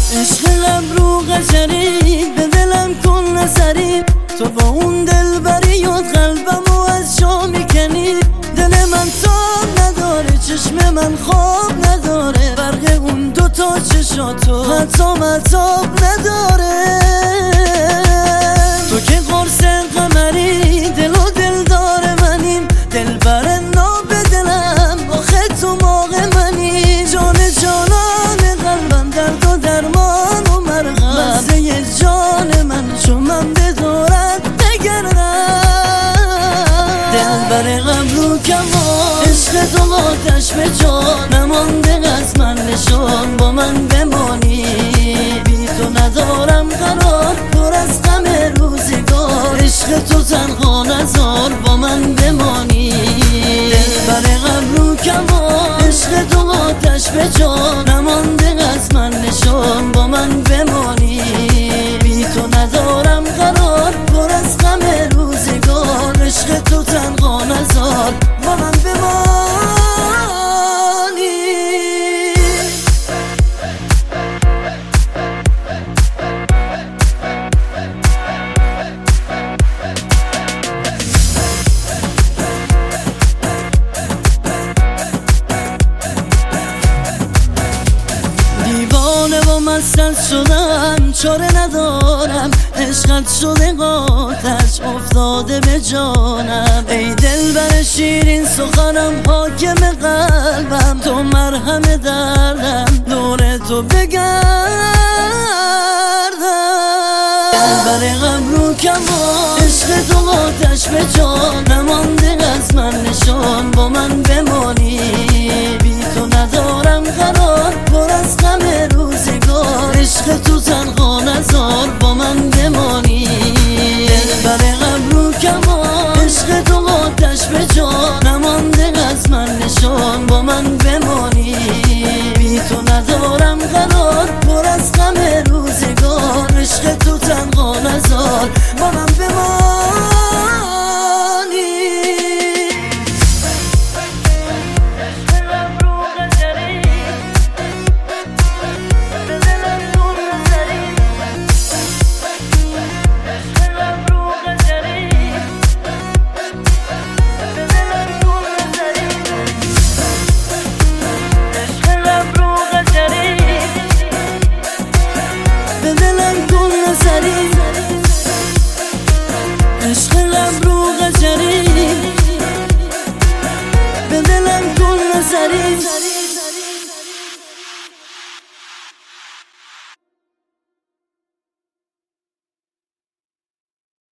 عشق رو قشری به دلم کن نظری، تو با اون دل بریات قلبمو از جا میکنی. دل من تاب نداره، چشم من خواب نداره، برق اون دوتا چشاتو حتی مطاب نداره. تو که قرص قمری، دل و دلدار منیم، دل بر ناب دلم، آخه تو ماغ منی. جان جانان قلبم، درد و درمان و مرهم، مزه جان من چون من به دورت بگردم. دل بر غم رو کمان، عشق تو آتش به جان، نمانده از من نشان، با من بمانی. بی تو ندارم قرار، پر از غم روزگار، عشق تو تنها نذار با من بمانی. دل بر غم رو کمان، عشق تو آتش به جان، نمانده از من نشان، با من بمانی. بی تو ندارم قرار، پر از غم روزگار، عشق تو تنها نذار با من بمانی. مستت شدم، چاره ندارم، عشقت شده قاتش افتاده به جانم. ای دل بر شیرین سخنم، حاکم قلبم، تو مرهم دردم، دور تو بگردم. دل بر غم رو کمان، عشق تو آتش به جان، نمانده از من نشان، با من بمانی. بی تو ندارم قرار، پر از غم روزگار، عشق تو تنها نذار با من بمانی. دل بر غم رو کمان، عشق تو آتش به جان، نمانده از من نشان، با من بمانی. بی تو ندارم قرار، پر از غم روزگار، عشق تو تنها نذار با من بمانی. عشق لب رو قجری، به دلم کن نظری.